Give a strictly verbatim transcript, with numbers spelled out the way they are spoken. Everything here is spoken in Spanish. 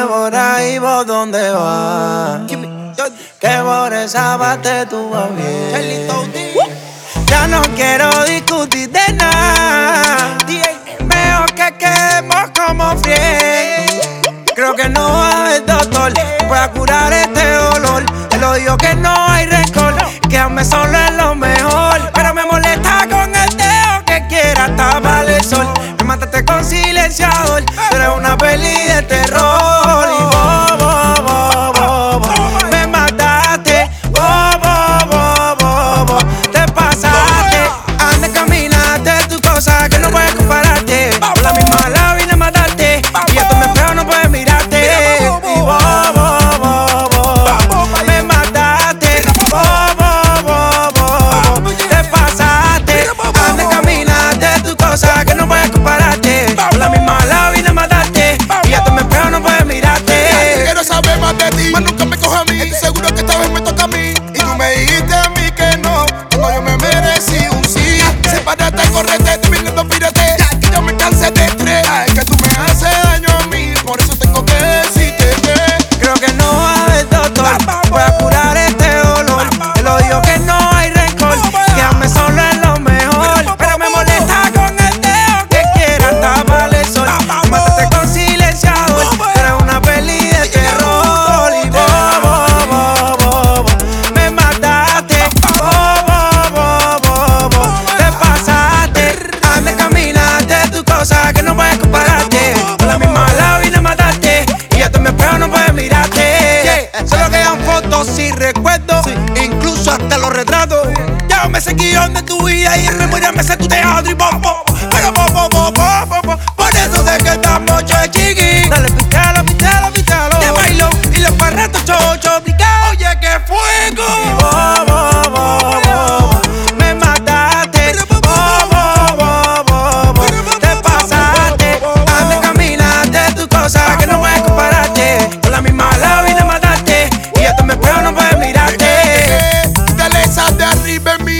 por ahí, ¿vos dónde vas? Que por esa parte tú vas bien. Ya no quiero discutir de nada. Mejor que quedemos como friends. Creo que no hay doctor pueda curar este dolor. Te lo digo que no hay rencor. Quedarme solo es lo mejor. Pero me molesta con el dedo que quiera tapar el sol. Me mataste con silenciador. Tú eres una peli de terror. Y bo, bo, bo, bo, bo. Me mataste. Bo, bo, bo, bo, bo. Te pasaste. Anda, caminaste tu cosa que no puedes compararte. Con la misma la vine a matarte. Y ya tú me espero, no puedes mirarte. Y bo, bo, bo, bo. Me mataste. Bo, bo, bo, bo. Te pasaste. Anda, caminaste tu cosa que no puedes compararte. Con la misma la vine a matarte. Y ya tú me espero, no puedes mirarte. Quiero saber más de ti, más nunca me coge a mí. Seguro que esta vez me toca a mí. Y tú me dijiste a mí que no, cuando yo me merecí un sí. Sepárate, correte, tú viniendo pírate. Ya que yo me cansé de estrés. Ay, que tú me haces daño a mí, por eso tengo que decirte que creo que no hay doctor pueda curar este dolor. Te lo digo que no hay rencor. Quedarme solo es lo mejor. Pero me molesta con el dedo que quiera tapar el sol. Me mataste con silenciador. Tú eres una peli de terror. Y bo, bo, bo, bo, bo. Me mataste. Bo, bo, bo, bo, bo. Te pasaste. Anda, caminaste tu cosa que no puedes compararte. Con la misma la vine a matarte. Y ya tú me espero, no puedes mirarte. Solo quedan fotos y recuerdos, incluso hasta los retratos. Ya me sé guión de tu vida y en memoria me sé tu teatro y pop, pop. Pero pop, pop, pop, pop, pop, pop. Por eso sé que estamos chiqui. Dale, pítalo, pítalo, pítalo. Te bailo y los parratos chocho picao. Oye, que fuego. Y bo, bo, bo, bo. Me mataste. Bo, bo, bo, bo, bo. Te pasaste. Anda, caminaste tu cosa que no puedes compararte. Con la misma la vine a matarte. Y ya tú me espero, no puedes mirarte. dale esa de arriba en mí.